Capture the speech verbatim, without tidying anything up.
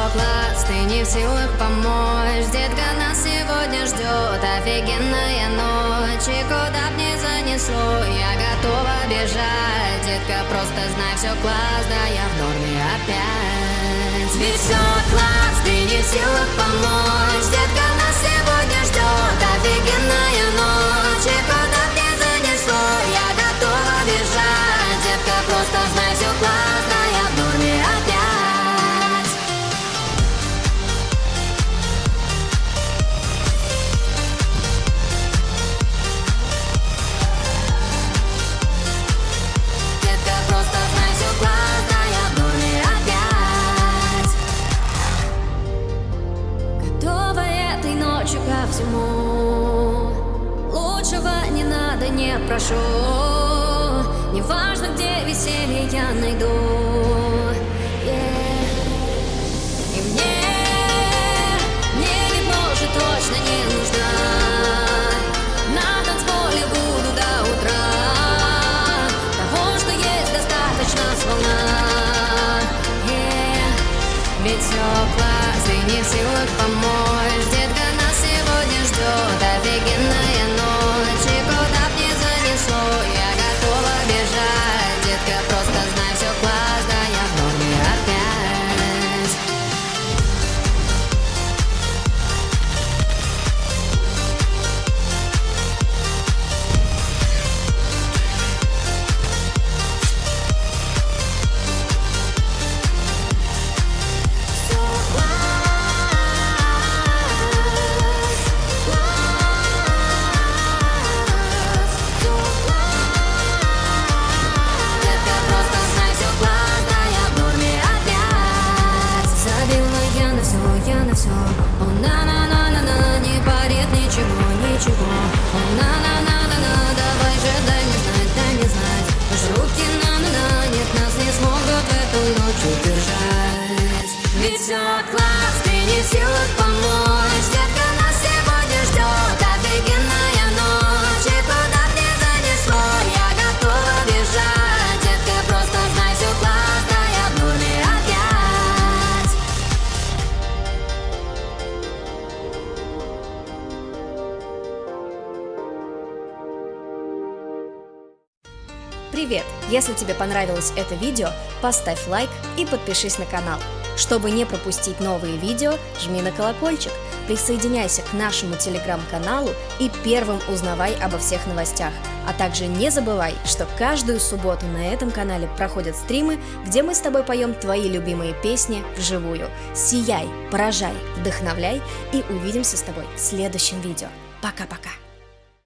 класс, ты не в силах помочь. Детка, нас сегодня ждет офигенная ночь. И куда б не занесло, я готова бежать. Детка, просто знай, все класс, да я в норме опять. Ведь все класс, ты не в силах помочь. Детка, нас сегодня ждет офигенная ночь. И куда б не занесло, я готова бежать. Детка, просто знай, все класс, да я в норме опять. Детка, просто знай, все класс, да я в норме опять. Готова этой ночью ко всему. Лучшего не надо, не прошу. Неважно, где веселье я найду. Yeah. И мне, мне ведь может точно не нужна. На танцполе буду до утра. Того, что есть, достаточно сполна. Yeah. Ведь все класс, ты не в силах помочь. Детка, нас сегодня ждет офигенная ночь. И куда б не занесло, я готова бежать. Детка, просто знай, все класс, да я в норме опять. Все класс, класс, все класс. Детка, просто знай, все класс, да я в норме опять. Забила я на все, я на все. О, на-на-на-на-на, не парит ничего, ничего. О, на-на-на-на-на, давай же, дай мне знать, дай мне знать. Наши руки на-на-на, нет, нас не смогут в эту ночь удержать. Ведь все класс, ты не в силах помочь. Детка, нас сегодня ждет офигенная ночь. И куда б не занесло, я готова бежать. Детка, просто знай, все класс, да я в норме опять. Привет! Если тебе понравилось это видео, поставь лайк и подпишись на канал. Чтобы не пропустить новые видео, жми на колокольчик, присоединяйся к нашему телеграм-каналу и первым узнавай обо всех новостях. А также не забывай, что каждую субботу на этом канале проходят стримы, где мы с тобой поем твои любимые песни вживую. Сияй, поражай, вдохновляй и увидимся с тобой в следующем видео. Пока-пока!